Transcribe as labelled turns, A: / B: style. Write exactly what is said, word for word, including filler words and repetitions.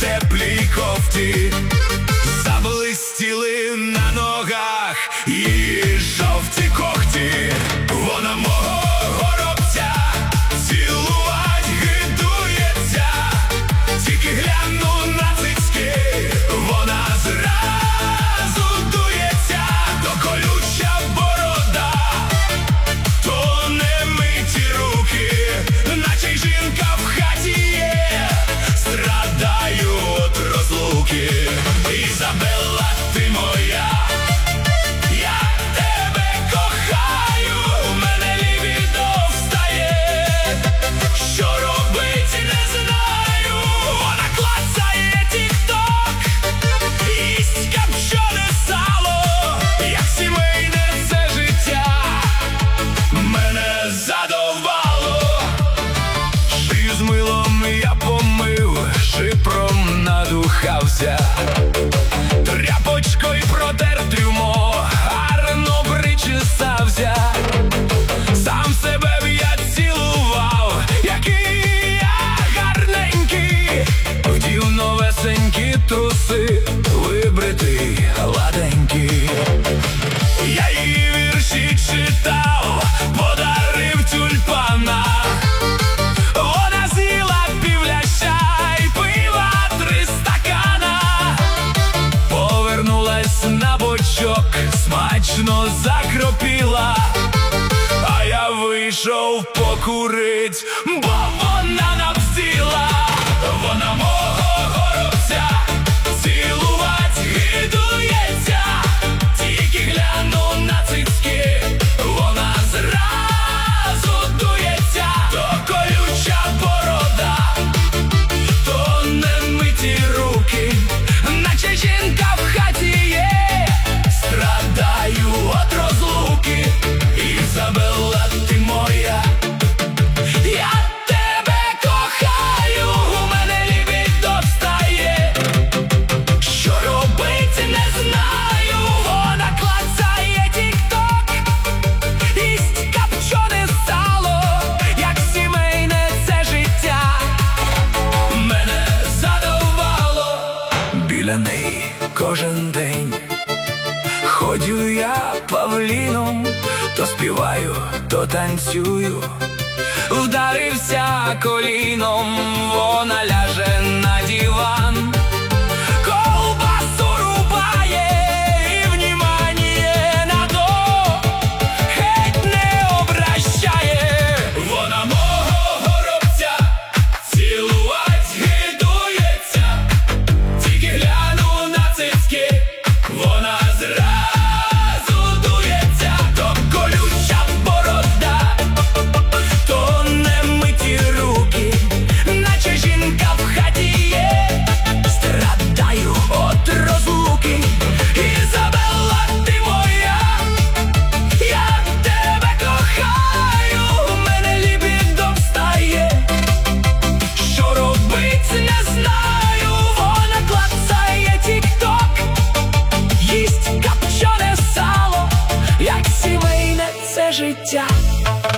A: теплій кофті, заблистіли на ногах її жовті когті. Вона мого горобця цілувать гидується, тільки гляну на цицьки, вона зразу дується. То колюча борода, то немиті руки, наче й жінка в хаті є. Страдаю от розлуки. Ізабелла, ти моя, я тебе кохаю, у мене лібідо встає, що робить не знаю. Вона клацає тік-ток, їсть копчене сало, як сімейне це життя мене задовбало. Шию з милом я помив, шипром надухався, тряпочкою протер трюмо, гарно причесався. Сам себе б я цілував, який я гарненький, вдів новесенькі труси, вибритий, гладенький. Я її вірші читав, подарив тюльпана. Вона з'їла півляща й пила три стакана. Повернулась на бочок, смачно закропіла, а я вийшов покурить, бо вона навзіла. Вона мого горобця цілувать гидується, тільки гляну на цицьки, вона зразу дується. То колюча борода, то немиті руки, наче жінка в хаті є. Страдаю от розлуки. Ізабелла, ти моя, я тебе кохаю, у мене лібідо встає, що робити не знаю. Вона клацає тік-ток, їсть копчене сало, як сімейне це життя мене задовбало. Біля неї кожен день ходю я павліном, то співаю, то танцюю. Вдарився коліном, вона ляже на диван, ковбасу рубає і внімання на то геть не обращає. Вона мого горобця цілувать гидується, тільки гляну на цицьки, вона зразу дується. То колюча борода, то немиті руки, наче жінка в хаті є. Страдаю от розлуки. Ізабелла, ти моя, я тебе кохаю, у мене лібідо встає, що робить не знаю. Вона клацає тік-ток, їсть копчене сало, як сімейне це життя